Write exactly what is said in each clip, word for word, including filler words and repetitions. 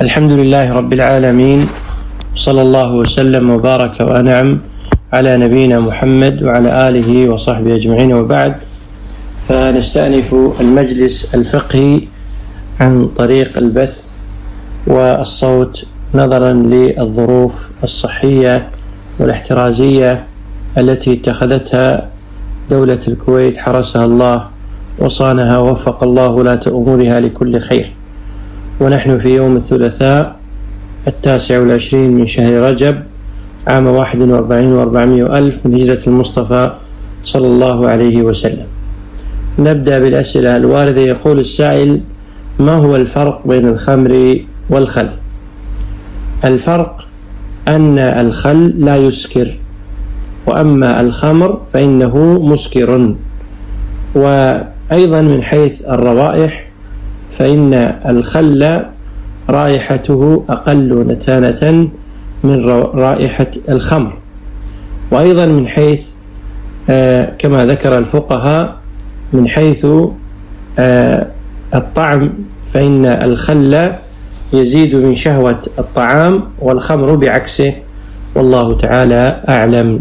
الحمد لله رب العالمين، صلى الله وسلم وبارك وأنعم على نبينا محمد وعلى آله وصحبه أجمعين، وبعد. فنستأنف المجلس الفقهي عن طريق البث والصوت نظرا للظروف الصحية والاحترازية التي اتخذتها دولة الكويت حرسها الله وصانها ووفق الله ولاة أمورها لكل خير. ونحن في يوم الثلاثاء التاسع والعشرين من شهر رجب عام واحد وأربعين وأربعمائة وألف من هجرة المصطفى صلى الله عليه وسلم. نبدأ بالأسئلة الواردة. يقول السائل: ما هو الفرق بين الخمر والخل؟ الفرق أن الخل لا يسكر، وأما الخمر فإنه مسكر. وأيضا من حيث الروائح فإن الخل رائحته أقل نتانة من رائحة الخمر. وأيضا من حيث آه كما ذكر الفقهاء من حيث آه الطعم، فإن الخل يزيد من شهوة الطعام والخمر بعكسه، والله تعالى أعلم.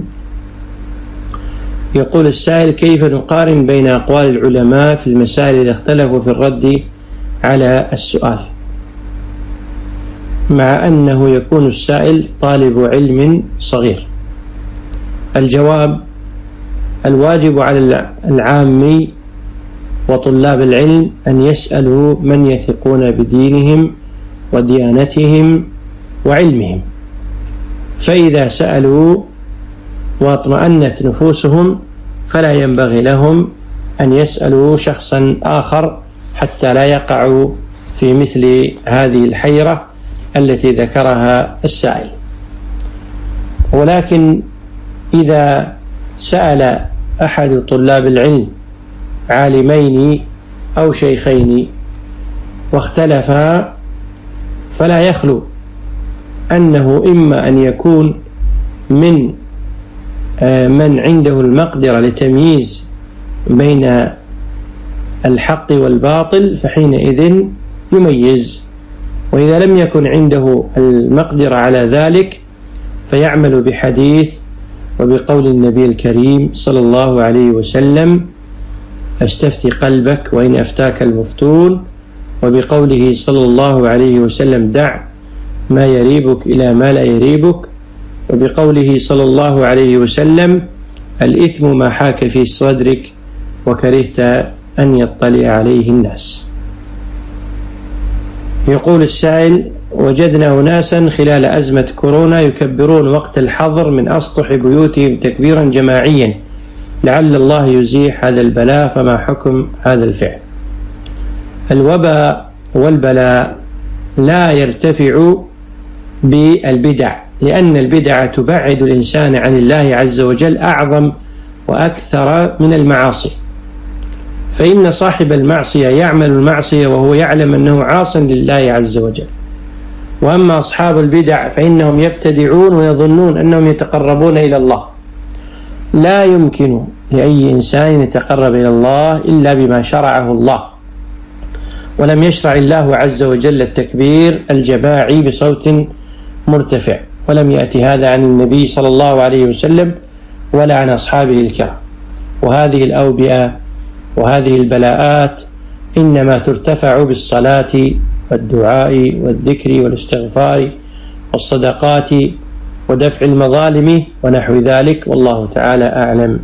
يقول السائل: كيف نقارن بين أقوال العلماء في المسائل إذا اختلفوا في الرد على السؤال، مع أنه يكون السائل طالب علم صغير؟ الجواب: الواجب على العام وطلاب العلم أن يسألوا من يثقون بدينهم وديانتهم وعلمهم، فإذا سألوا واطمأنت نفوسهم فلا ينبغي لهم أن يسألوا شخصا آخر حتى لا يقعوا في مثل هذه الحيرة التي ذكرها السائل. ولكن إذا سأل أحد طلاب العلم عالمين أو شيخين واختلفا، فلا يخلو أنه إما أن يكون من من عنده المقدرة لتمييز بين الحق والباطل فحينئذ يميز، وإذا لم يكن عنده المقدرة على ذلك فيعمل بحديث وبقول النبي الكريم صلى الله عليه وسلم: استفتي قلبك وإن أفتاك المفتون، وبقوله صلى الله عليه وسلم: دع ما يريبك إلى ما لا يريبك، وبقوله صلى الله عليه وسلم: الإثم ما حاك في صدرك وكرهت أن يطلع عليه الناس. يقول السائل: وجدنا أناسا خلال أزمة كورونا يكبرون وقت الحظر من أسطح بيوتهم تكبيرا جماعيا لعل الله يزيح هذا البلاء، فما حكم هذا الفعل؟ الوباء والبلاء لا يرتفع بالبدع، لأن البدع تبعد الإنسان عن الله عز وجل أعظم وأكثر من المعاصي، فإن صاحب المعصية يعمل المعصية وهو يعلم أنه عاص لله عز وجل. وأما أصحاب البدع فإنهم يبتدعون ويظنون أنهم يتقربون إلى الله. لا يمكن لأي إنسان يتقرب إلى الله إلا بما شرعه الله، ولم يشرع الله عز وجل التكبير الجماعي بصوت مرتفع، ولم يأتي هذا عن النبي صلى الله عليه وسلم ولا عن أصحابه الكرام. وهذه الأوبئة وهذه البلاءات إنما ترتفع بالصلاة والدعاء والذكر والاستغفار والصدقات ودفع المظالم ونحو ذلك، والله تعالى أعلم.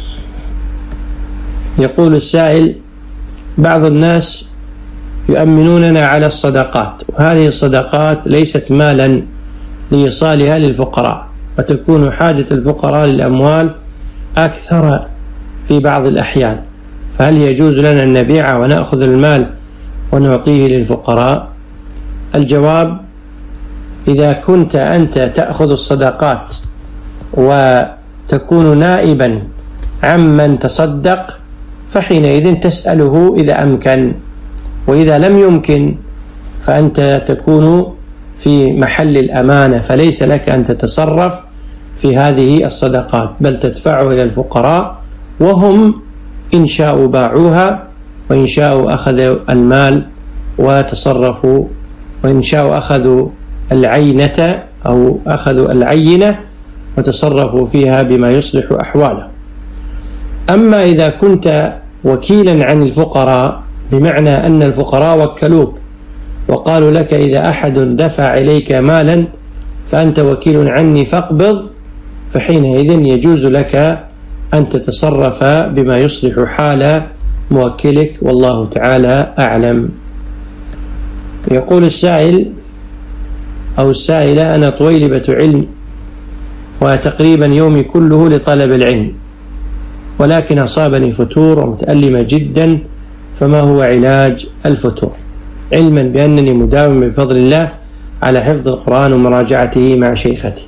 يقول السائل: بعض الناس يؤمنوننا على الصدقات، وهذه الصدقات ليست مالا لإيصالها للفقراء، وتكون حاجة الفقراء للأموال أكثر في بعض الأحيان، فهل يجوز لنا أن نبيع ونأخذ المال ونعطيه للفقراء؟ الجواب: إذا كنت أنت تأخذ الصدقات وتكون نائبا عمن تصدق فحينئذ تسأله إذا أمكن، وإذا لم يمكن فأنت تكون في محل الأمانة، فليس لك أن تتصرف في هذه الصدقات، بل تدفعه إلى الفقراء، وهم إن شاءوا باعوها وإن شاءوا أخذوا المال وتصرفوا وإن شاءوا أخذوا العينة أو أخذوا العينة وتصرفوا فيها بما يصلح أحواله. أما إذا كنت وكيلا عن الفقراء، بمعنى أن الفقراء وكلوك وقالوا لك إذا أحد دفع إليك مالا فأنت وكيل عني فاقبض، فحينئذ يجوز لك أن تتصرف بما يصلح حال موكلك، والله تعالى أعلم. يقول السائل أو السائلة: أنا طويلبة علم وتقريبا يومي كله لطلب العلم، ولكن أصابني فتور ومتألمة جدا، فما هو علاج الفتور؟ علما بأنني مداوم بفضل الله على حفظ القرآن ومراجعته مع شيختي.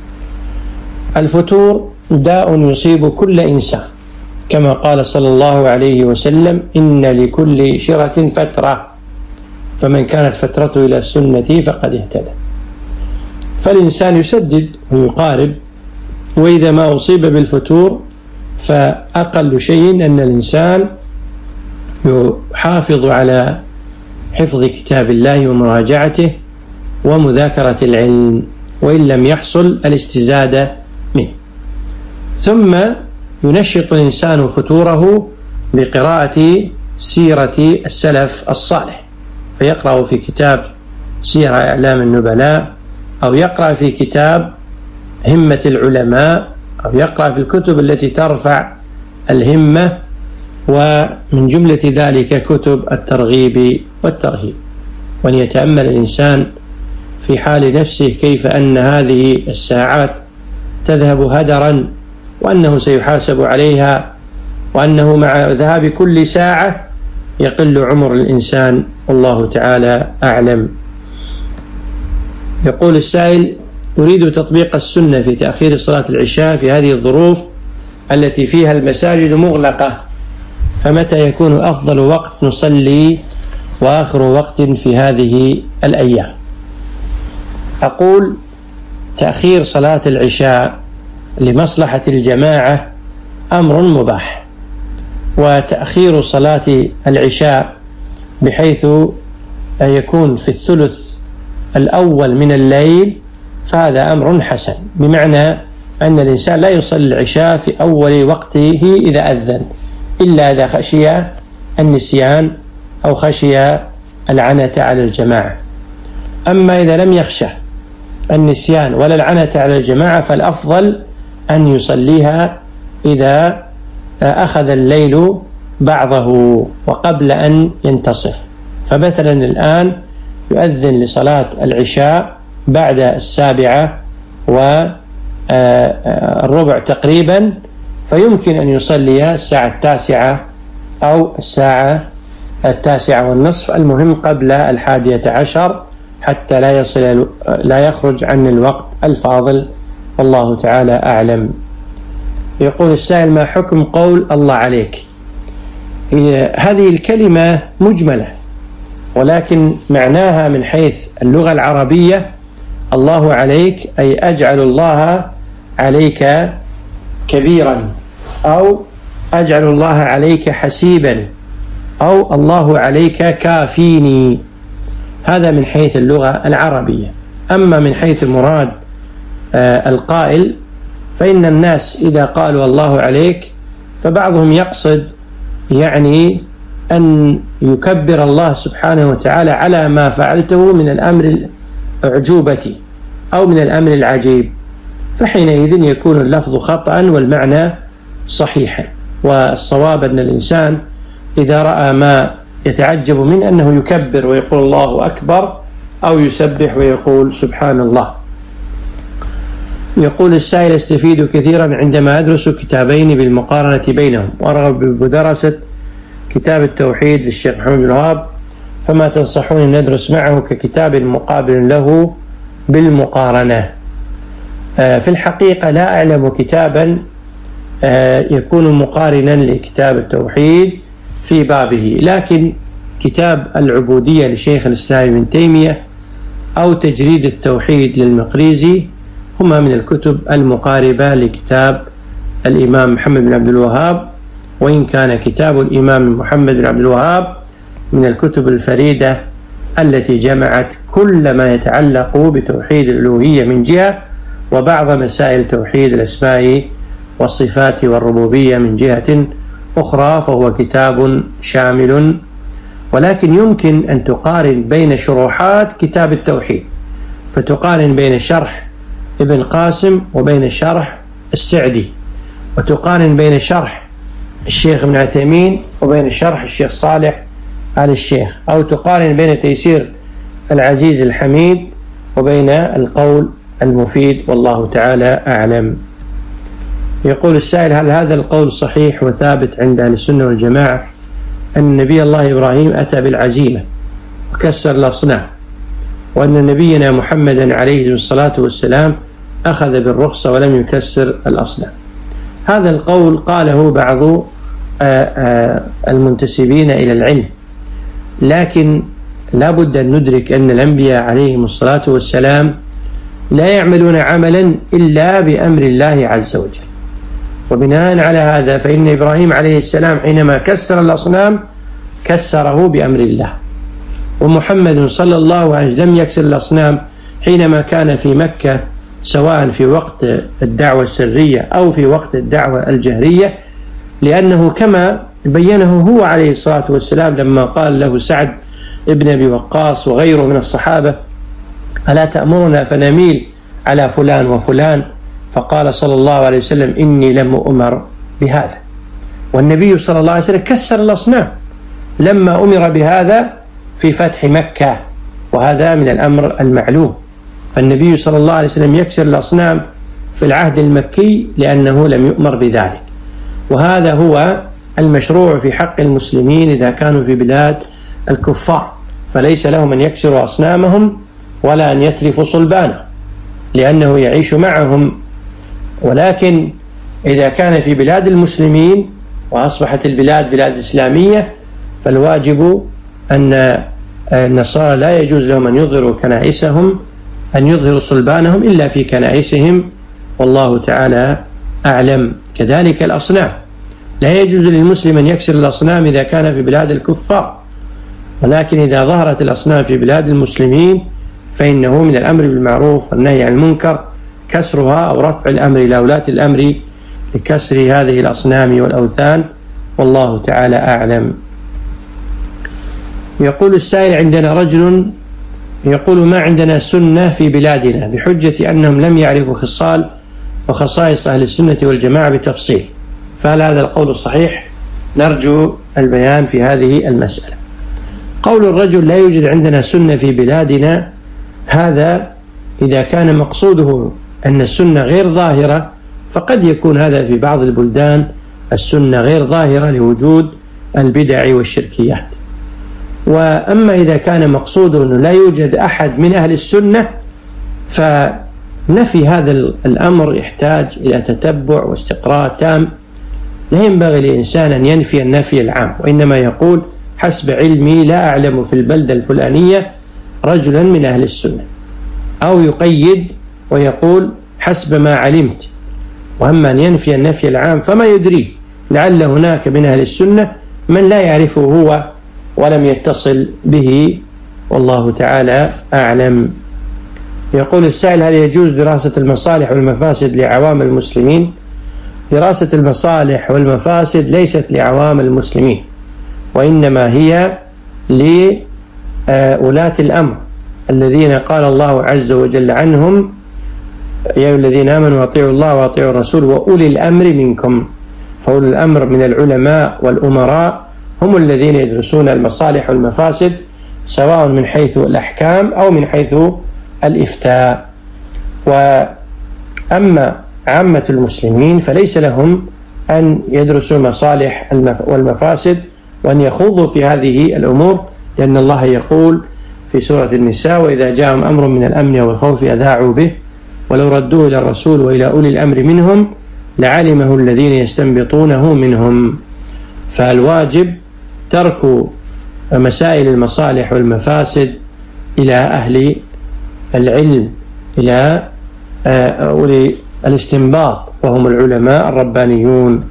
الفتور داء يصيب كل إنسان، كما قال صلى الله عليه وسلم: إن لكل شرة فترة، فمن كانت فترته إلى السنة فقد اهتدى. فالإنسان يسدد ويقارب، وإذا ما أصيب بالفتور فأقل شيء أن الإنسان يحافظ على حفظ كتاب الله ومراجعته ومذاكرة العلم، وإن لم يحصل الاستزادة منه. ثم ينشط الإنسان فتوره بقراءة سيرة السلف الصالح، فيقرأ في كتاب سير أعلام النبلاء، أو يقرأ في كتاب همة العلماء، أو يقرأ في الكتب التي ترفع الهمة، ومن جملة ذلك كتب الترغيب والترهيب. وأن يتأمل الإنسان في حال نفسه كيف أن هذه الساعات تذهب هدرا، وأنه سيحاسب عليها، وأنه مع ذهاب كل ساعة يقل عمر الإنسان، والله تعالى أعلم. يقول السائل: أريد تطبيق السنة في تأخير صلاة العشاء في هذه الظروف التي فيها المساجد مغلقة، فمتى يكون أفضل وقت نصلي وآخر وقت في هذه الأيام؟ أقول: تأخير صلاة العشاء لمصلحة الجماعة أمر مباح، وتأخير صلاة العشاء بحيث يكون في الثلث الأول من الليل فهذا أمر حسن، بمعنى أن الإنسان لا يصلي العشاء في أول وقته إذا أذن، إلا إذا خشي النسيان أو خشي العنة على الجماعة. أما إذا لم يخشى النسيان ولا العنة على الجماعة فالأفضل أن يصليها إذا أخذ الليل بعضه وقبل أن ينتصف. فمثلا الآن يؤذن لصلاة العشاء بعد السابعة والربع تقريبا، فيمكن أن يصلي الساعة التاسعة أو الساعة التاسعة والنصف، المهم قبل الحادية عشر، حتى لا يصل لا يخرج عن الوقت الفاضل، والله تعالى أعلم. يقول السائل: ما حكم قول الله عليك؟ هذه الكلمة مجملة، ولكن معناها من حيث اللغة العربية الله عليك أي أجعل الله عليك كبيرا، أو أجعل الله عليك حسيبا، أو الله عليك كافيني. هذا من حيث اللغة العربية. أما من حيث مراد آه القائل، فإن الناس إذا قالوا الله عليك فبعضهم يقصد يعني أن يكبر الله سبحانه وتعالى على ما فعلته من الأمر الأعجوبة أو من الأمر العجيب، فحينئذ يكون اللفظ خطأ والمعنى صحيحا. والصواب أن الإنسان إذا رأى ما يتعجب من أنه يكبر ويقول الله أكبر، أو يسبح ويقول سبحان الله. يقول السائل: استفيد كثيرا عندما أدرس كتابين بالمقارنة بينهم، وأرغب بدراسة كتاب التوحيد للشيخ محمد بن الوهاب، فما تنصحون أن ندرس معه ككتاب مقابل له بالمقارنة؟ في الحقيقة لا أعلم كتابا يكون مقارنا لكتاب التوحيد في بابه، لكن كتاب العبودية لشيخ الإسلام ابن تيمية أو تجريد التوحيد للمقريزي هما من الكتب المقاربة لكتاب الإمام محمد بن عبد الوهاب، وإن كان كتاب الإمام محمد بن عبد الوهاب من الكتب الفريدة التي جمعت كل ما يتعلق بتوحيد الألوهية من جهة، وبعض مسائل توحيد الأسماء والصفات والربوبية من جهة أخرى، فهو كتاب شامل. ولكن يمكن أن تقارن بين شروحات كتاب التوحيد، فتقارن بين شرح ابن قاسم وبين شرح السعدي، وتقارن بين شرح الشيخ ابن عثيمين وبين شرح الشيخ صالح آل الشيخ، أو تقارن بين تيسير العزيز الحميد وبين القول المفيد، والله تعالى أعلم. يقول السائل: هل هذا القول صحيح وثابت عند أهل السنة والجماعة أن نبي الله إبراهيم أتى بالعزيمة وكسر الأصنام، وأن نبينا محمدا عليه الصلاة والسلام أخذ بالرخصة ولم يكسر الأصنام؟ هذا القول قاله بعض المنتسبين إلى العلم، لكن لا بد أن ندرك أن الأنبياء عليهم الصلاة والسلام لا يعملون عملا إلا بأمر الله عز وجل. وبناء على هذا فإن إبراهيم عليه السلام حينما كسر الأصنام كسره بأمر الله، ومحمد صلى الله عليه وسلم لم يكسر الأصنام حينما كان في مكة، سواء في وقت الدعوة السرية أو في وقت الدعوة الجهرية، لأنه كما بينه هو عليه الصلاة والسلام لما قال له سعد ابن أبي وقاص وغيره من الصحابة: ألا تأمرنا فنميل على فلان وفلان؟ فقال صلى الله عليه وسلم: إني لم أؤمر بهذا. والنبي صلى الله عليه وسلم كسر الأصنام لما أمر بهذا في فتح مكة، وهذا من الأمر المعلوم. فالنبي صلى الله عليه وسلم يكسر الأصنام في العهد المكي لأنه لم يؤمر بذلك، وهذا هو المشروع في حق المسلمين إذا كانوا في بلاد الكفار، فليس لهم أن يكسروا أصنامهم ولا أن يتلفوا صلبانه لأنه يعيش معهم. ولكن إذا كان في بلاد المسلمين وأصبحت البلاد بلاد إسلامية، فالواجب أن النصارى لا يجوز لهم أن يظهروا كنائسهم، أن يظهروا صلبانهم إلا في كنائسهم، والله تعالى أعلم. كذلك الأصنام، لا يجوز للمسلم أن يكسر الأصنام إذا كان في بلاد الكفار، ولكن إذا ظهرت الأصنام في بلاد المسلمين فإنه من الأمر بالمعروف والنهي عن المنكر كسرها أو رفع الأمر إلى ولاة الأمر لكسر هذه الأصنام والأوثان، والله تعالى أعلم. يقول السائل: عندنا رجل يقول ما عندنا سنة في بلادنا بحجة أنهم لم يعرفوا خصال وخصائص أهل السنة والجماعة بتفصيل، فهل هذا القول الصحيح؟ نرجو البيان في هذه المسألة. قول الرجل لا يوجد عندنا سنة في بلادنا، هذا إذا كان مقصوده أن السنة غير ظاهرة، فقد يكون هذا في بعض البلدان السنة غير ظاهرة لوجود البدع والشركيات. وأما إذا كان مقصوده أنه لا يوجد أحد من أهل السنة، فنفي هذا الأمر يحتاج إلى تتبع واستقراء تام. لا ينبغي لإنسان أن ينفي النفي العام، وإنما يقول حسب علمي لا أعلم في البلدة الفلانية رجلا من أهل السنة، أو يقيد ويقول حسب ما علمت. وأما أن ينفي النفي العام فما يدريه، لعل هناك من أهل السنة من لا يعرفه هو ولم يتصل به، والله تعالى أعلم. يقول السائل: هل يجوز دراسة المصالح والمفاسد لعوام المسلمين؟ دراسة المصالح والمفاسد ليست لعوام المسلمين، وإنما هي لولاة الأمر الذين قال الله عز وجل عنهم: يا أيها الذين آمنوا أطيعوا الله وأطيعوا الرسول وأولي الأمر منكم. فأولي الأمر من العلماء والأمراء هم الذين يدرسون المصالح والمفاسد، سواء من حيث الأحكام أو من حيث الإفتاء. وأما عامة المسلمين فليس لهم أن يدرسوا المصالح والمفاسد وأن يخوضوا في هذه الأمور، لأن الله يقول في سورة النساء: وإذا جاءهم أمر من الأمن والخوف أذاعوا به ولو ردوه إلى الرسول وإلى أولي الأمر منهم لعلمه الذين يستنبطونه منهم. فالواجب ترك مسائل المصالح والمفاسد إلى أهل العلم، إلى أولي الاستنباط وهم العلماء الربانيون.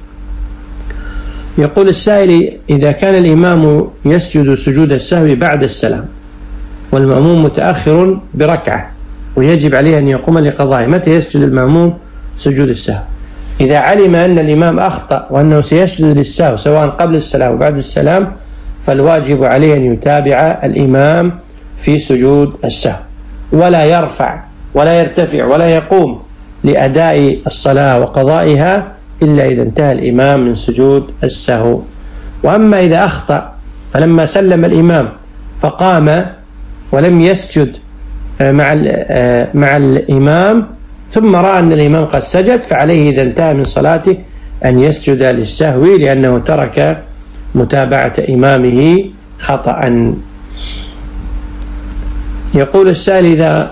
يقول السائل: إذا كان الإمام يسجد سجود السهو بعد السلام، والمأموم متأخر بركعة ويجب عليه أن يقوم لقضائه، متى يسجد المأموم سجود السهو؟ إذا علم أن الإمام أخطأ وأنه سيسجد للسهو سواء قبل السلام وبعد السلام، فالواجب عليه أن يتابع الإمام في سجود السهو، ولا يرفع ولا يرتفع ولا يقوم لأداء الصلاة وقضائها إلا إذا انتهى الإمام من سجود السهو. وأما إذا أخطأ فلما سلم الإمام فقام ولم يسجد مع مع الإمام ثم رأى أن الإمام قد سجد، فعليه إذا انتهى من صلاته أن يسجد للسهو لأنه ترك متابعة إمامه خطأ. يقول السائل: إذا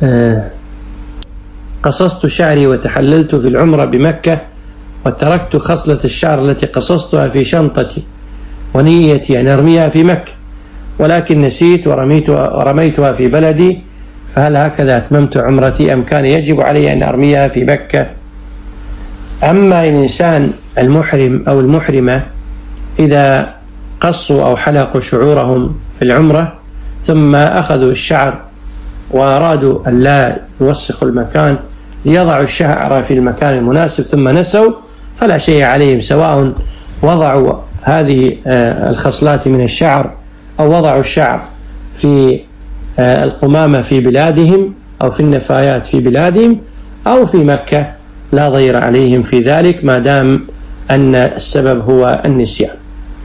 قصصت شعري وتحللت في العمرة بمكة وتركت خصلة الشعر التي قصصتها في شنطتي ونيتي أن أرميها في مكة، ولكن نسيت ورميتها, ورميتها في بلدي، فهل هكذا أتممت عمرتي أم كان يجب علي أن أرميها في مكة؟ أما الإنسان المحرم أو المحرمة إذا قصوا أو حلقوا شعورهم في العمرة ثم أخذوا الشعر وأرادوا أن لا يوسخوا المكان ليضعوا الشعر في المكان المناسب ثم نسوا، فلا شيء عليهم، سواء وضعوا هذه الخصلات من الشعر أو وضعوا الشعر في القمامة في بلادهم أو في النفايات في بلادهم أو في مكة، لا ضير عليهم في ذلك ما دام أن السبب هو النسيان.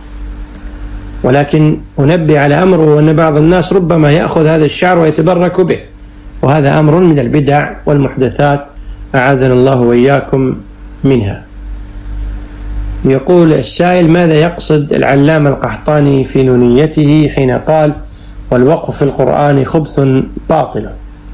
ولكن أنبه على أمر، وأن بعض الناس ربما يأخذ هذا الشعر ويتبرك به، وهذا أمر من البدع والمحدثات أعاذنا الله وإياكم منها. يقول السائل: ماذا يقصد العلامة القحطاني في نونيته حين قال والوقف في القرآن خبث باطل؟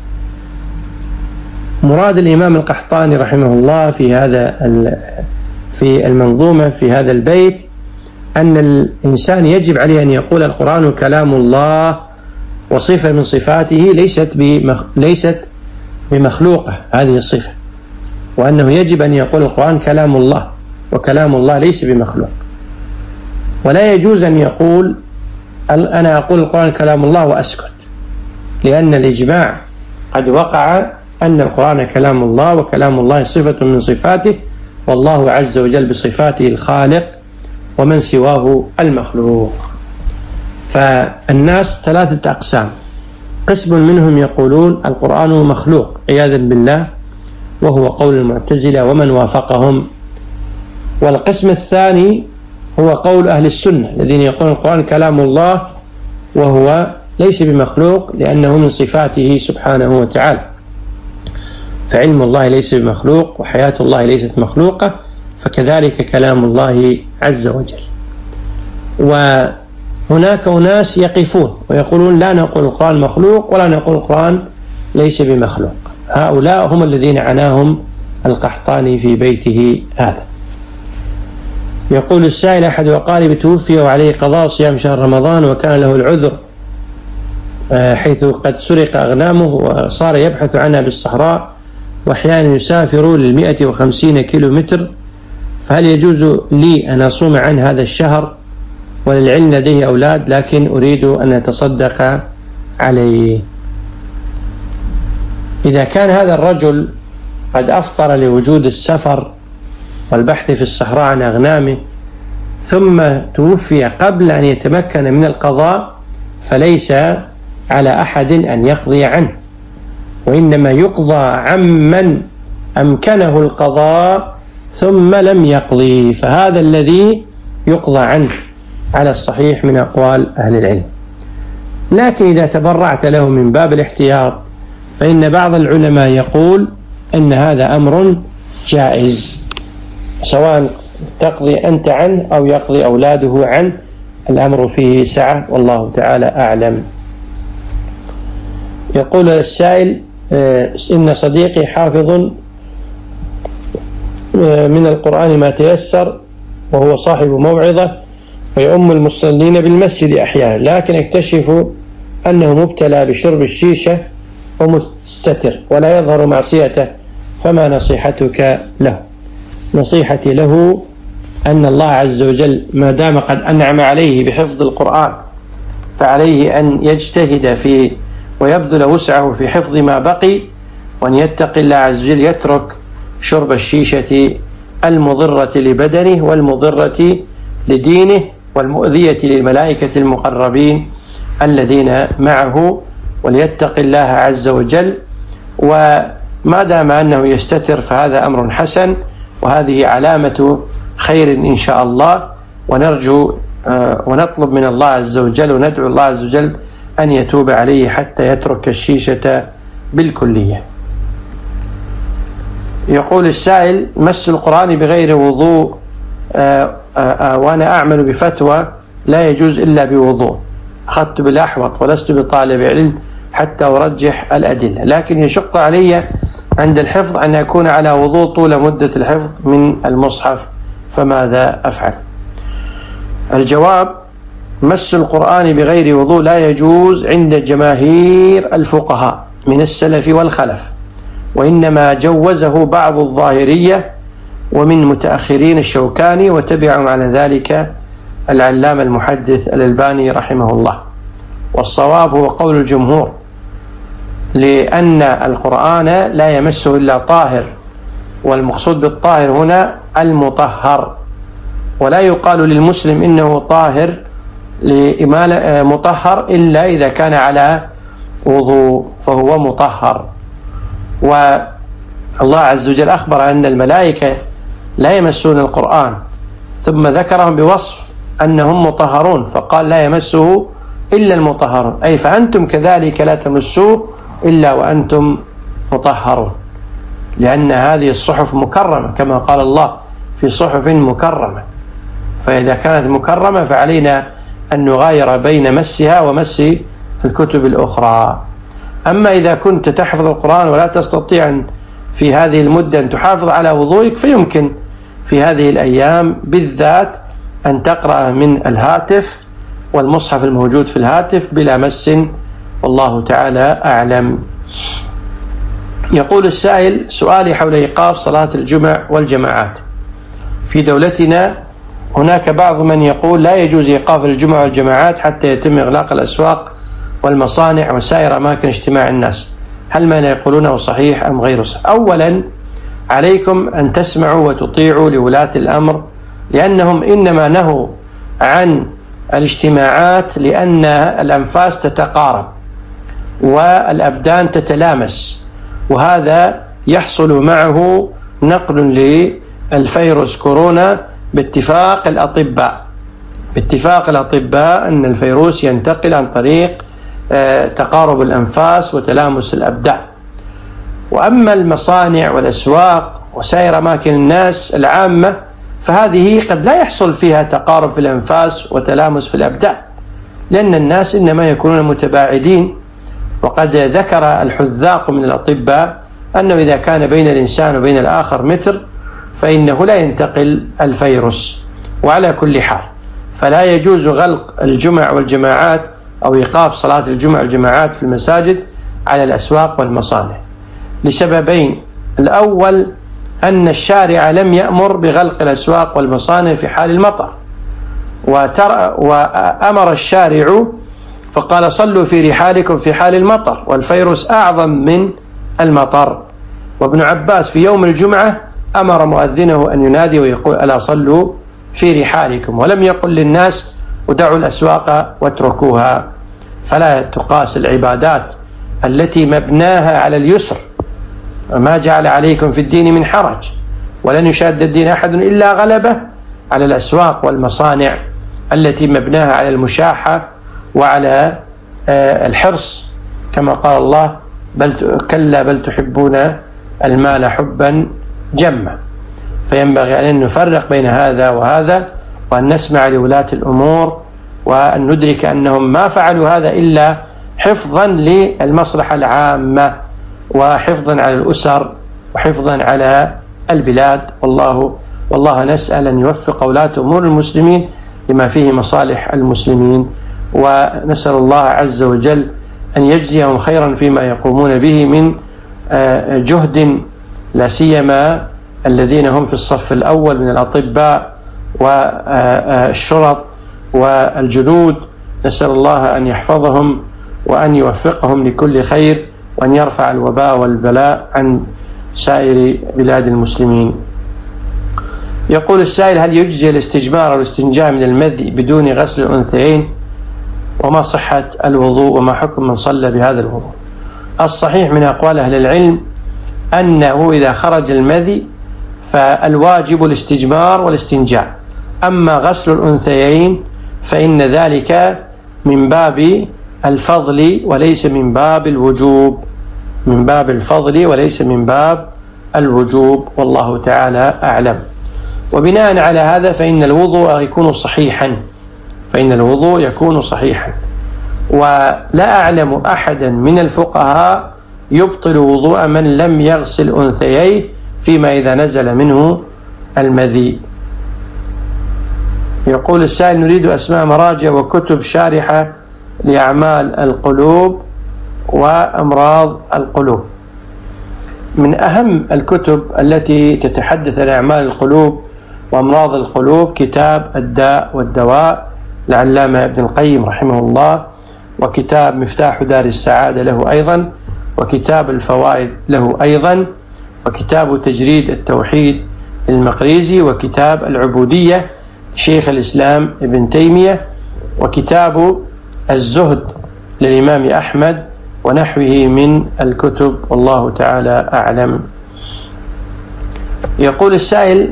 مراد الإمام القحطاني رحمه الله في هذا في المنظومة في هذا البيت أن الإنسان يجب عليه أن يقول القرآن كلام الله وصفة من صفاته ليست بمخ... ليست بمخلوقة هذه الصفة، وأنه يجب أن يقول القرآن كلام الله وكلام الله ليس بمخلوق. ولا يجوز أن يقول أنا أقول القرآن كلام الله وأسكت، لأن الإجماع قد وقع أن القرآن كلام الله وكلام الله صفة من صفاته، والله عز وجل بصفاته الخالق ومن سواه المخلوق. فالناس ثلاثة أقسام: قسم منهم يقولون القرآن مخلوق عياذا بالله، وهو قول المعتزلة ومن وافقهم. والقسم الثاني هو قول أهل السنة الذين يقولون القرآن كلام الله وهو ليس بمخلوق لأنه من صفاته سبحانه وتعالى، فعلم الله ليس بمخلوق وحياة الله ليست مخلوقة، فكذلك كلام الله عز وجل. وهناك أناس يقفون ويقولون لا نقول القرآن مخلوق ولا نقول القرآن ليس بمخلوق. هؤلاء هم الذين عناهم القحطاني في بيته هذا. يقول السائل: أحد أقاربي توفي وعليه قضاء صيام شهر رمضان وكان له العذر حيث قد سرق أغنامه وصار يبحث عنها بالصحراء وأحيانا يسافر للمئة وخمسين كيلو متر، فهل يجوز لي أن أصوم عن هذا الشهر؟ وللعلم لديه أولاد لكن أريد أن أتصدق عليه. إذا كان هذا الرجل قد أفطر لوجود السفر والبحث في الصحراء عن أغنامه ثم توفي قبل أن يتمكن من القضاء، فليس على أحد أن يقضي عنه، وإنما يقضى عمن أمكنه القضاء ثم لم يقضي، فهذا الذي يقضى عنه على الصحيح من أقوال أهل العلم. لكن إذا تبرعت له من باب الاحتياط فإن بعض العلماء يقول أن هذا أمر جائز، سواء تقضي أنت عنه أو يقضي أولاده عنه، الأمر فيه سعة والله تعالى أعلم. يقول السائل: إن صديقي حافظ من القرآن ما تيسر وهو صاحب موعظة ويؤم المصلين بالمسجد أحيانا، لكن اكتشف أنه مبتلى بشرب الشيشة ومستتر ولا يظهر معصيته، فما نصيحتك له؟ نصيحتي له أن الله عز وجل ما دام قد أنعم عليه بحفظ القرآن فعليه أن يجتهد في ويبذل وسعه في حفظ ما بقي، وأن يتقي الله عز وجل يترك شرب الشيشة المضرة لبدنه والمضرة لدينه والمؤذية للملائكة المقربين الذين معه، وليتقي الله عز وجل. وما دام أنه يستتر فهذا أمر حسن، وهذه علامة خير إن شاء الله، ونرجو ونطلب من الله عز وجل وندعو الله عز وجل أن يتوب عليه حتى يترك الشيشة بالكلية. يقول السائل: مس القرآن بغير وضوء وأنا أعمل بفتوى لا يجوز إلا بوضوء، أخذت بالأحوط ولست بطالب علم حتى أرجح الأدلة، لكن يشق علي عند الحفظ أن أكون على وضوء طول مدة الحفظ من المصحف، فماذا أفعل؟ الجواب: مس القرآن بغير وضوء لا يجوز عند جماهير الفقهاء من السلف والخلف، وإنما جوزه بعض الظاهرية ومن متأخرين الشوكاني، وتبعهم على ذلك العلامة المحدث الألباني رحمه الله. والصواب هو قول الجمهور، لأن القرآن لا يمسه إلا طاهر، والمقصود بالطاهر هنا المطهر، ولا يقال للمسلم إنه طاهر لإمالة مطهر إلا إذا كان على وضوء فهو مطهر. والله عز وجل أخبر أن الملائكة لا يمسون القرآن، ثم ذكرهم بوصف أنهم مطهرون، فقال لا يمسه إلا المطهرون، أي فأنتم كذلك لا تمسوه إلا وأنتم مطهرون، لأن هذه الصحف مكرمة كما قال الله في صحف مكرمة، فإذا كانت مكرمة فعلينا أن نغاير بين مسها ومس الكتب الأخرى. أما إذا كنت تحفظ القرآن ولا تستطيع في هذه المدة أن تحافظ على وضوئك، فيمكن في هذه الأيام بالذات أن تقرأ من الهاتف والمصحف الموجود في الهاتف بلا مس، والله تعالى أعلم. يقول السائل: سؤالي حول إيقاف صلاة الجمع والجماعات. في دولتنا هناك بعض من يقول لا يجوز إيقاف الجمع والجماعات حتى يتم إغلاق الأسواق والمصانع وسائر أماكن اجتماع الناس، هل ما يقولونه صحيح أم غير صحيح؟ أولا عليكم أن تسمعوا وتطيعوا لولاة الأمر، لأنهم إنما نهوا عن الاجتماعات لأن الأنفاس تتقارب والأبدان تتلامس، وهذا يحصل معه نقل للفيروس كورونا باتفاق الأطباء باتفاق الأطباء أن الفيروس ينتقل عن طريق تقارب الأنفاس وتلامس الأبدان. وأما المصانع والأسواق وسائر أماكن الناس العامة فهذه قد لا يحصل فيها تقارب في الأنفاس وتلامس في الأبدان، لأن الناس إنما يكونون متباعدين، وقد ذكر الحذاق من الأطباء أنه إذا كان بين الإنسان وبين الآخر متر فإنه لا ينتقل الفيروس. وعلى كل حال فلا يجوز غلق الجمع والجماعات أو إيقاف صلاة الجمع والجماعات في المساجد على الأسواق والمصانع لسببين: الأول أن الشارع لم يأمر بغلق الأسواق والمصانع في حال المطر، وترى وأمر الشارع فقال صلوا في رحالكم في حال المطر، والفيروس أعظم من المطر. وابن عباس في يوم الجمعة أمر مؤذنه أن ينادي ويقول ألا صلوا في رحالكم، ولم يقل للناس ودعوا الأسواق واتركوها. فلا تقاس العبادات التي مبناها على اليسر، ما جعل عليكم في الدين من حرج ولن يشاد الدين أحد إلا غلبه، على الأسواق والمصانع التي مبناها على المشاحة وعلى الحرص، كما قال الله بل كلا بل تحبون المال حبا جما. فينبغي أن نفرق بين هذا وهذا، وأن نسمع لولاة الأمور، وأن ندرك أنهم ما فعلوا هذا إلا حفظا للمصلحة العامة، وحفظا على الأسر، وحفظا على البلاد. والله والله نسأل أن يوفق ولاة أمور المسلمين لما فيه مصالح المسلمين، ونسأل الله عز وجل أن يجزيهم خيرا فيما يقومون به من جهد، لا سيما الذين هم في الصف الأول من الأطباء والشرط والجنود. نسأل الله أن يحفظهم وأن يوفقهم لكل خير، وأن يرفع الوباء والبلاء عن سائر بلاد المسلمين. يقول السائل: هل يجزي الاستجمار أو الاستنجاء من المذي بدون غسل الأنثيين؟ وما صحة الوضوء؟ وما حكم من صلى بهذا الوضوء؟ الصحيح من أقوال أهل العلم أنه إذا خرج المذي فالواجب الاستجمار والاستنجاء، أما غسل الأنثيين فإن ذلك من باب الفضل وليس من باب الوجوب، من باب الفضل وليس من باب الوجوب، والله تعالى أعلم. وبناء على هذا فإن الوضوء يكون صحيحا، فإن الوضوء يكون صحيحا، ولا أعلم أحدا من الفقهاء يبطل وضوء من لم يغسل أنثييه فيما إذا نزل منه المذي. يقول السائل: نريد أسماء مراجع وكتب شارحة لأعمال القلوب وأمراض القلوب. من أهم الكتب التي تتحدث عن أعمال القلوب وأمراض القلوب كتاب الداء والدواء للعلامة ابن القيم رحمه الله، وكتاب مفتاح دار السعادة له أيضا، وكتاب الفوائد له أيضا، وكتاب تجريد التوحيد للمقريزي، وكتاب العبودية شيخ الإسلام ابن تيمية، وكتاب الزهد للإمام أحمد، ونحوه من الكتب، والله تعالى أعلم. يقول السائل: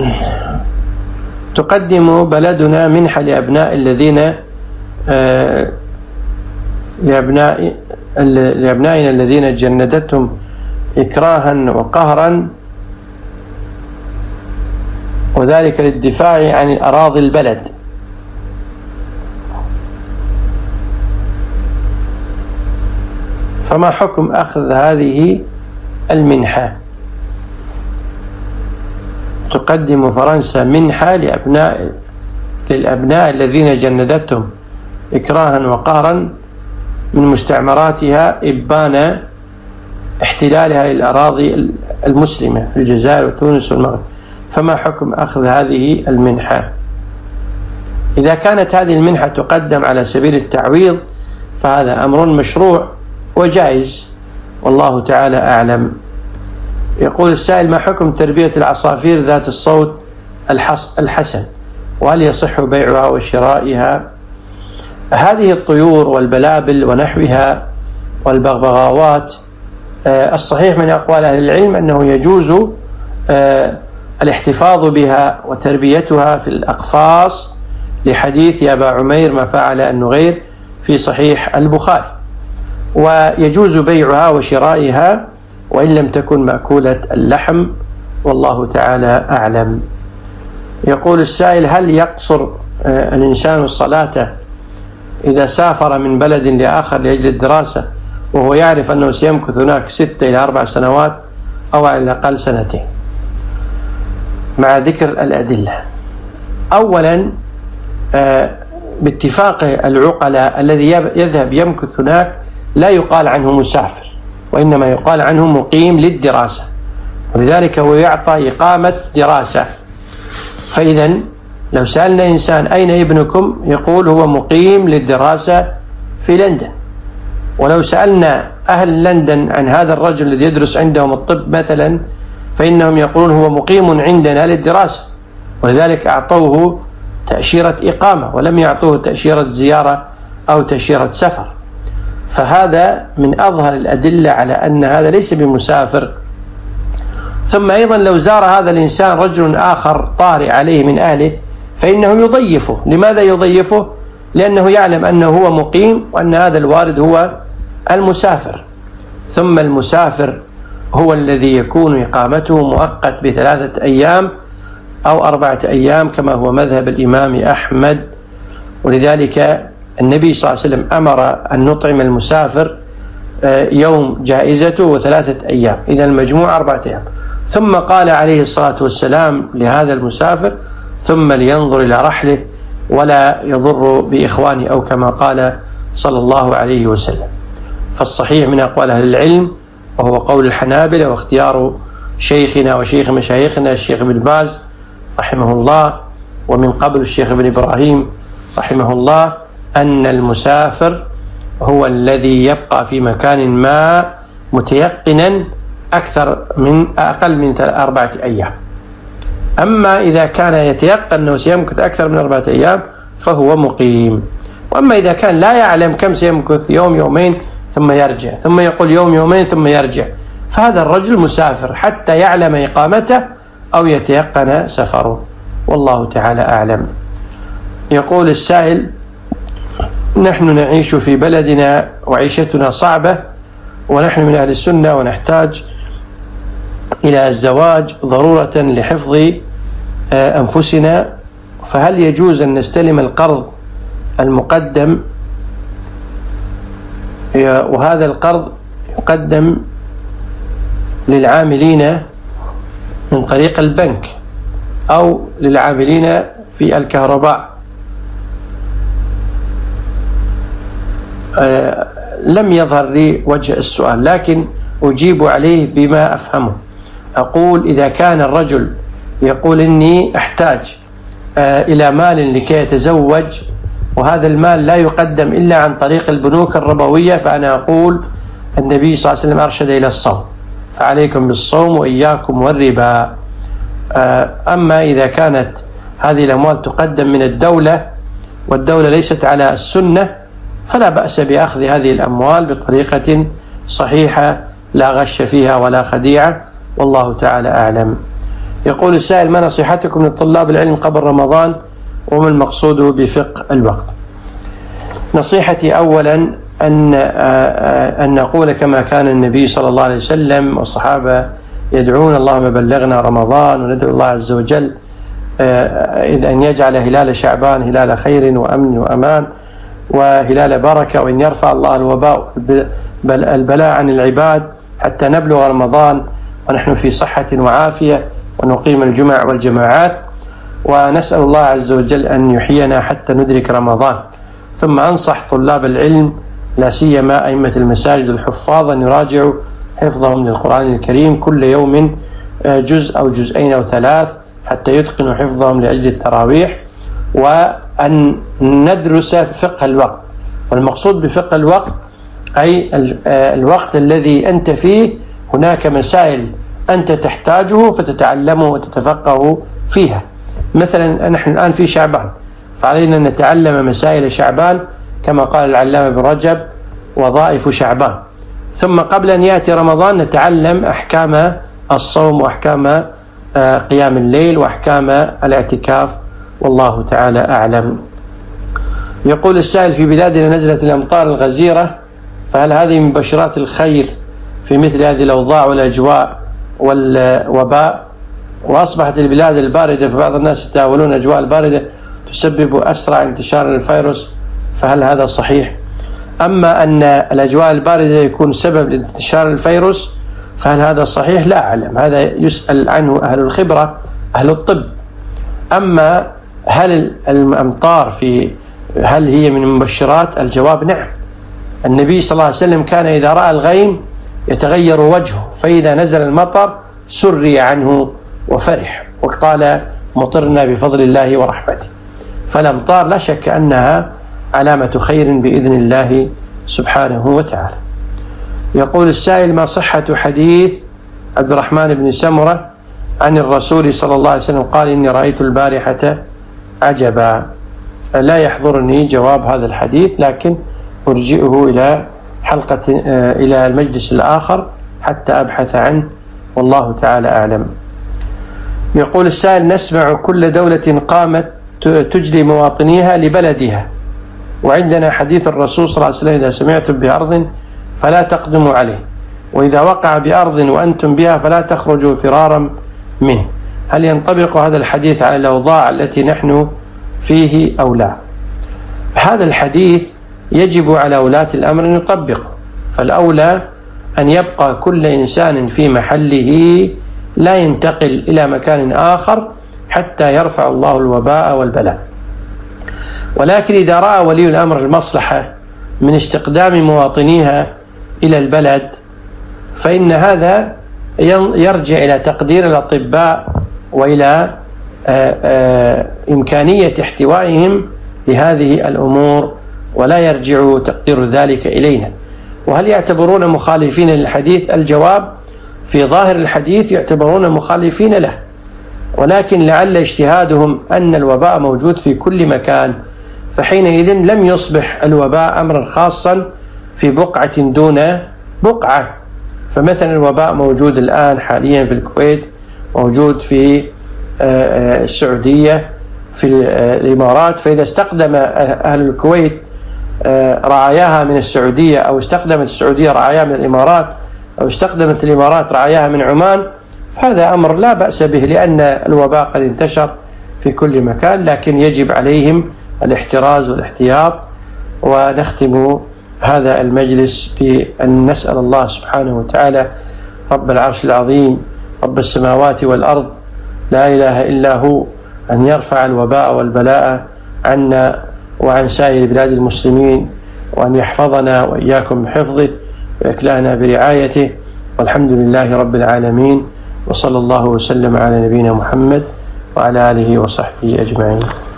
تقدم بلدنا منحة لأبناء الذين آه لأبناء لأبنائنا الذين جندتهم إكراها وقهرا، وذلك للدفاع عن أراضي البلد، فما حكم أخذ هذه المنحة؟ تقدم فرنسا منحة لأبناء للأبناء الذين جندتهم إكراها وقهرا من مستعمراتها إبان احتلالها للأراضي المسلمة في الجزائر وتونس والمغرب، فما حكم أخذ هذه المنحة؟ إذا كانت هذه المنحة تقدم على سبيل التعويض فهذا أمر مشروع وجائز، والله تعالى أعلم. يقول السائل: ما حكم تربية العصافير ذات الصوت الحسن، وهل يصح بيعها وشرائها؟ هذه الطيور والبلابل ونحوها والبغبغاوات الصحيح من أقوال أهل العلم أنه يجوز الاحتفاظ بها وتربيتها في الأقفاص، لحديث يا أبا عمير ما فعل النغير في صحيح البخاري، ويجوز بيعها وشرائها وإن لم تكن مأكولة اللحم، والله تعالى أعلم. يقول السائل: هل يقصر الإنسان الصلاة إذا سافر من بلد لآخر لأجل الدراسة وهو يعرف أنه سيمكث هناك ستة إلى أربع سنوات أو على الأقل سنتين؟ مع ذكر الأدلة. أولا باتفاق العقلاء الذي يذهب يمكث هناك لا يقال عنه مسافر، وإنما يقال عنه مقيم للدراسة، ولذلك هو يعطى إقامة دراسة. فإذا لو سألنا إنسان أين ابنكم يقول هو مقيم للدراسة في لندن، ولو سألنا أهل لندن عن هذا الرجل الذي يدرس عندهم الطب مثلا فإنهم يقولون هو مقيم عندنا للدراسة، ولذلك أعطوه تأشيرة إقامة ولم يعطوه تأشيرة زيارة أو تأشيرة سفر. فهذا من أظهر الأدلة على أن هذا ليس بمسافر. ثم أيضا لو زار هذا الإنسان رجل آخر طارئ عليه من أهله فإنه يضيفه. لماذا يضيفه؟ لأنه يعلم أنه هو مقيم وأن هذا الوارد هو المسافر. ثم المسافر هو الذي يكون إقامته مؤقت بثلاثة أيام أو أربعة أيام كما هو مذهب الإمام أحمد، ولذلك النبي صلى الله عليه وسلم أمر أن نطعم المسافر يوم جائزته وثلاثة أيام، إذا المجموع أربعة أيام. ثم قال عليه الصلاة والسلام لهذا المسافر: ثم لينظر إلى رحله ولا يضر بإخوانه، أو كما قال صلى الله عليه وسلم. فالصحيح من أقوال أهل العلم وهو قول الحنابلة واختيار شيخنا وشيخ مشايخنا الشيخ ابن باز رحمه الله، ومن قبل الشيخ ابن إبراهيم رحمه الله، أن المسافر هو الذي يبقى في مكان ما متيقنا أكثر من أقل من أربعة أيام. أما إذا كان يتيقن أنه سيمكث أكثر من أربعة أيام فهو مقيم. وأما إذا كان لا يعلم كم سيمكث، يوم يومين ثم يرجع، ثم يقول يوم يومين ثم يرجع، فهذا الرجل مسافر حتى يعلم إقامته أو يتيقن سفره، والله تعالى أعلم. يقول السائل: نحن نعيش في بلدنا وعيشتنا صعبة، ونحن من أهل السنة ونحتاج إلى الزواج ضرورة لحفظ أنفسنا، فهل يجوز أن نستلم القرض المقدم، وهذا القرض يقدم للعاملين من طريق البنك أو للعاملين في الكهرباء؟ أه لم يظهر لي وجه السؤال، لكن أجيب عليه بما أفهمه. أقول: إذا كان الرجل يقول إني أحتاج أه إلى مال لكي يتزوج، وهذا المال لا يقدم إلا عن طريق البنوك الربوية، فأنا أقول النبي صلى الله عليه وسلم أرشد إلى الصوم، فعليكم بالصوم وإياكم والربا. أما إذا كانت هذه الأموال تقدم من الدولة والدولة ليست على السنة، فلا بأس بأخذ هذه الأموال بطريقة صحيحة لا غش فيها ولا خديعة، والله تعالى أعلم. يقول السائل: ما نصيحتكم لطلاب العلم قبل رمضان، وما المقصود بفقه الوقت؟ نصيحتي أولا أن أن نقول كما كان النبي صلى الله عليه وسلم والصحابة يدعون: اللهم بلغنا رمضان، وندعو الله عز وجل أن يجعل هلال شعبان هلال خير وأمن وأمان وهلال بركة، وأن يرفع الله الوباء البلاء عن العباد حتى نبلغ رمضان ونحن في صحة وعافية، ونقيم الجمع والجماعات، ونسأل الله عز وجل أن يحيينا حتى ندرك رمضان. ثم أنصح طلاب العلم لا سيما أئمة المساجد الحفاظ أن يراجعوا حفظهم للقرآن الكريم كل يوم جزء أو جزئين أو ثلاث حتى يتقنوا حفظهم لأجل التراويح، وأن ندرس فقه الوقت. والمقصود بفقه الوقت أي الوقت الذي أنت فيه هناك مسائل أنت تحتاجه فتتعلمه وتتفقه فيها. مثلا نحن الآن في شعبان، فعلينا أن نتعلم مسائل شعبان كما قال العلامة ابن رجب: وظائف شعبان. ثم قبل أن يأتي رمضان نتعلم أحكام الصوم وأحكام قيام الليل وأحكام الاعتكاف، والله تعالى أعلم. يقول السائل: في بلادنا نزلت الأمطار الغزيرة، فهل هذه من بشرات الخير في مثل هذه الأوضاع والأجواء والوباء؟ وأصبحت البلاد الباردة، فبعض الناس يتناولون الأجواء الباردة تسبب أسرع انتشار الفيروس، فهل هذا صحيح؟ أما أن الأجواء الباردة يكون سبب لانتشار الفيروس فهل هذا صحيح؟ لا أعلم، هذا يسأل عنه أهل الخبرة أهل الطب. أما هل الأمطار في هل هي من المبشرات؟ الجواب نعم. النبي صلى الله عليه وسلم كان إذا رأى الغيم يتغير وجهه، فإذا نزل المطر سري عنه وفرح وقال: مطرنا بفضل الله ورحمته. فالأمطار لا شك أنها علامة خير بإذن الله سبحانه وتعالى. يقول السائل: ما صحة حديث عبد الرحمن بن سمرة عن الرسول صلى الله عليه وسلم قال: إني رأيت البارحة عجبا؟ لا يحضرني جواب هذا الحديث، لكن أرجئه إلى حلقة إلى المجلس الآخر حتى أبحث عنه، والله تعالى أعلم. يقول السائل: نسمع كل دولة قامت تجلي مواطنيها لبلدها، وعندنا حديث الرسول صلى الله عليه وسلم: إذا سمعتم بأرض فلا تقدموا عليه، وإذا وقع بأرض وأنتم بها فلا تخرجوا فرارا منه. هل ينطبق هذا الحديث على الأوضاع التي نحن فيه أو لا؟ هذا الحديث يجب على ولاة الأمر أن يطبقه، فالأولى أن يبقى كل إنسان في محله لا ينتقل إلى مكان آخر حتى يرفع الله الوباء والبلاء. ولكن إذا رأى ولي الأمر المصلحة من استقدام مواطنيها إلى البلد فإن هذا يرجع إلى تقدير الأطباء وإلى إمكانية احتوائهم لهذه الأمور ولا يرجع تقدير ذلك إلينا. وهل يعتبرون مخالفين للحديث؟ الجواب في ظاهر الحديث يعتبرون مخالفين له، ولكن لعل اجتهادهم أن الوباء موجود في كل مكان، فحينئذ لم يصبح الوباء أمرا خاصا في بقعة دون بقعة. فمثلا الوباء موجود الآن حاليا في الكويت، موجود في السعودية، في الإمارات، فإذا استخدم أهل الكويت رعاياها من السعودية، أو استخدمت السعودية رعاياها من الإمارات، أو استخدمت الإمارات رعاياها من عمان، فهذا أمر لا بأس به، لأن الوباء قد انتشر في كل مكان، لكن يجب عليهم الاحتراز والاحتياط. ونختم هذا المجلس بأن نسأل الله سبحانه وتعالى رب العرش العظيم رب السماوات والأرض لا إله إلا هو أن يرفع الوباء والبلاء عنا وعن سائر بلاد المسلمين، وأن يحفظنا وإياكم بحفظه ويكلأنا برعايته، والحمد لله رب العالمين، وصلى الله وسلم على نبينا محمد وعلى آله وصحبه أجمعين.